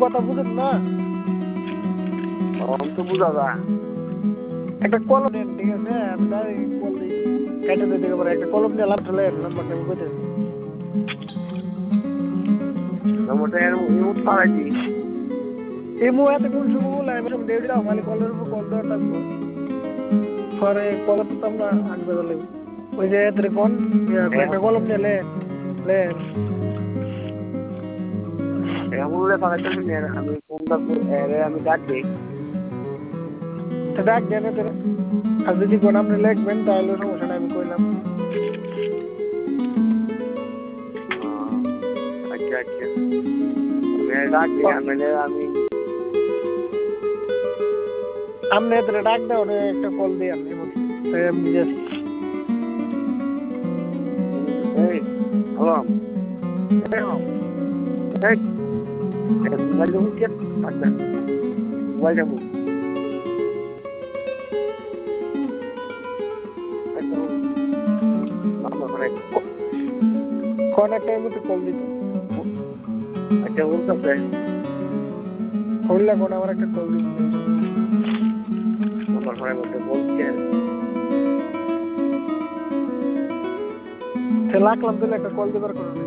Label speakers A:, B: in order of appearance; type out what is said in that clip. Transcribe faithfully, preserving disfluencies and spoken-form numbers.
A: কথা বুঝেন না
B: তো বুঝা যা
A: একটা কলম নেন ঠিক আছে আমি ডাইরেক্ট কল দিই কেটে দিতে পারে একটা কলম নিয়ে লাভ চলে নাম্বারটা আমি কইতে
B: নম্বরটা এর ইমোট পাড়াই দি
A: এই মু এত কোন শুভ বলে আমি সব ডেট দাও খালি কলের উপর কল দেওয়া থাকবো পরে কল তো আমরা আনবে বলে ওই যে এত কোন একটা কলম নিয়ে লে লে
B: এমনলে পাড়াইতে শুনি আমি ফোনটা এরে আমি ডাক দেই
A: তো ডাক দেন তো আর যদি কোন আপনি লিখবেন তাহলে সমস্যা নাই আমি কইলাম
B: আচ্ছা আচ্ছা আমি ডাক দিই আমি আমি
A: আমনে এত ডাক দাও রে একটা কল দিই আমি তাই আমি জাস্ট
B: এই হ্যালো এই এই মোবাইল দেবো কি আচ্ছা মোবাইল দেবো
A: কোন একটা মতো কল দিত
B: আচ্ছা বলতে
A: হইলা কোন আমার একটা কল দিত
B: আমার ঘরের মধ্যে বলছে
A: সে লাখলাম দিলে একটা কল দিবার করুন